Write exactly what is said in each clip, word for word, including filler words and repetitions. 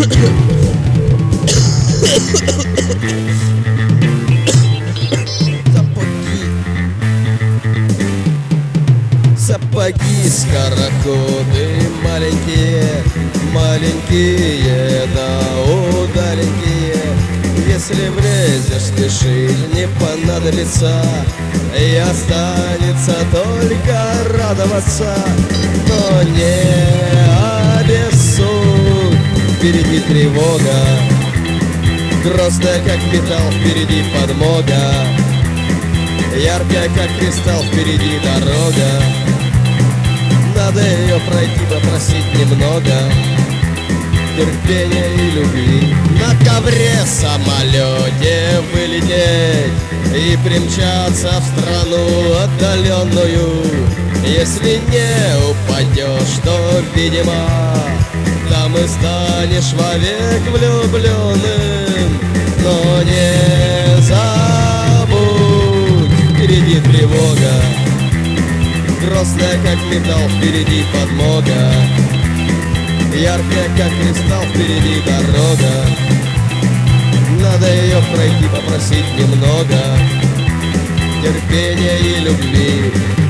Сапоги скороходы маленькие, маленькие, да удаленькие. Если влезешь, спешить не понадобится, и останется только радоваться. Но не обессудь, впереди тревога, грозная как металл, впереди подмога, яркая как кристалл, впереди дорога. Надо ее пройти, попросить немного терпения и любви. На ковре самолете вылететь и примчаться в страну отдаленную. Если не упадешь, то, видимо, там и станешь вовек влюбленным. Но не забудь, впереди тревога, грозная как металл, впереди подмога, яркая как кристалл, впереди дорога. Надо ее пройти, попросить немного терпения и любви.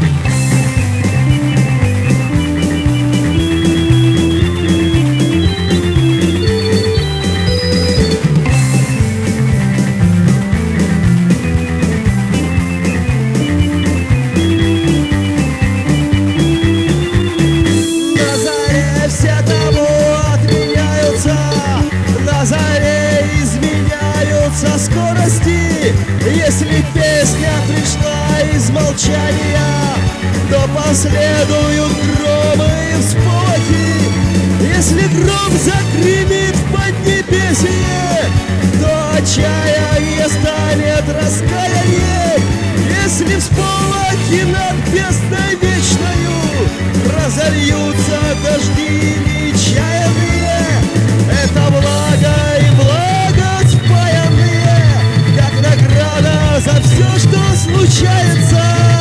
На заре изменяются скорости. Если песня пришла из молчания, то последуют громы и всполохи. Если гром загремит в поднебесье, то отчаяние станет раскаяние. Если всполохи над бездной вечною разольются дожди нечаянные, это благо и благо спаянные, как награда за все, что случается.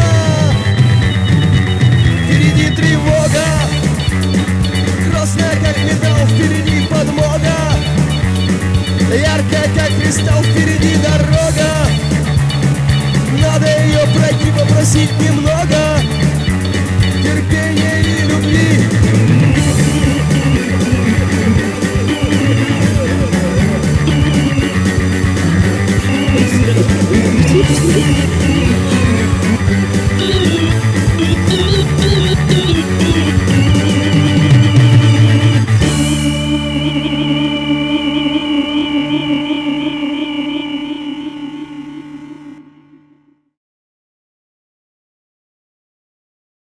Впереди тревога, грозная как металл, впереди подмога, яркая как кристалл, впереди дорога. Надо ее пройти, попросить немного терпения и